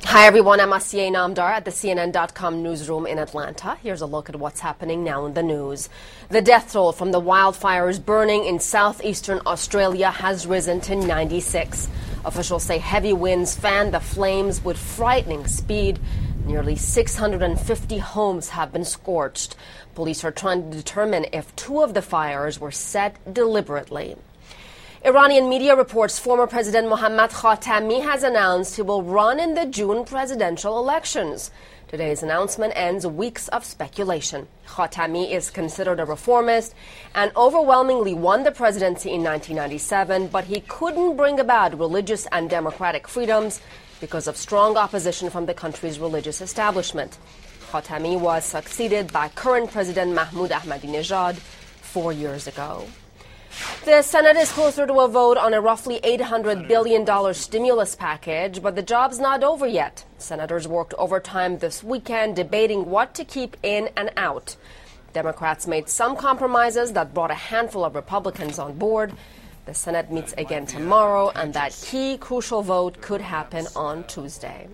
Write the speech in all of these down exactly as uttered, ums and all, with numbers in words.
Hi everyone, I'm Asiye Namdar at the C N N dot com newsroom in Atlanta. Here's a look at what's happening now in the news. The death toll from the wildfires burning in southeastern Australia has risen to ninety-six. Officials say heavy winds fanned the flames with frightening speed. Nearly six hundred fifty homes have been scorched. Police are trying to determine if two of the fires were set deliberately. Iranian media reports former President Mohammad Khatami has announced he will run in the June presidential elections. Today's announcement ends weeks of speculation. Khatami is considered a reformist and overwhelmingly won the presidency in nineteen ninety-seven, but he couldn't bring about religious and democratic freedoms because of strong opposition from the country's religious establishment. Khatami was succeeded by current President Mahmoud Ahmadinejad four years ago. The Senate is closer to a vote on a roughly eight hundred billion dollars stimulus package, but the job's not over yet. Senators worked overtime this weekend debating what to keep in and out. Democrats made some compromises that brought a handful of Republicans on board. The Senate meets again tomorrow, and that key, crucial vote could happen on Tuesday.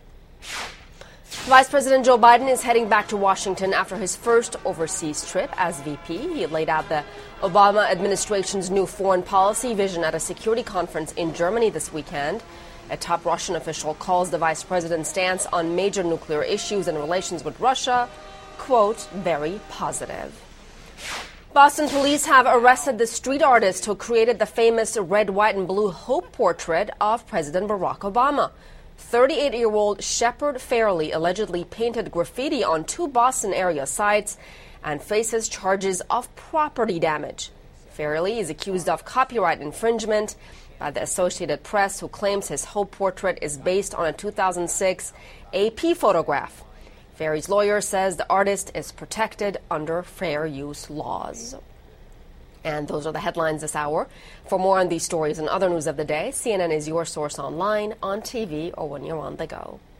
Vice President Joe Biden is heading back to Washington after his first overseas trip as V P. He laid out the Obama administration's new foreign policy vision at a security conference in Germany this weekend. A top Russian official calls the vice president's stance on major nuclear issues and relations with Russia, quote, very positive. Boston police have arrested the street artist who created the famous red, white, and blue hope portrait of President Barack Obama. thirty-eight-year-old Shepard Fairley allegedly painted graffiti on two Boston area sites and faces charges of property damage. Fairley is accused of copyright infringement by the Associated Press, who claims his Hope portrait is based on a two thousand six A P photograph. Fairley's lawyer says the artist is protected under fair use laws. And those are the headlines this hour. For more on these stories and other news of the day, C N N is your source online, on T V, or when you're on the go.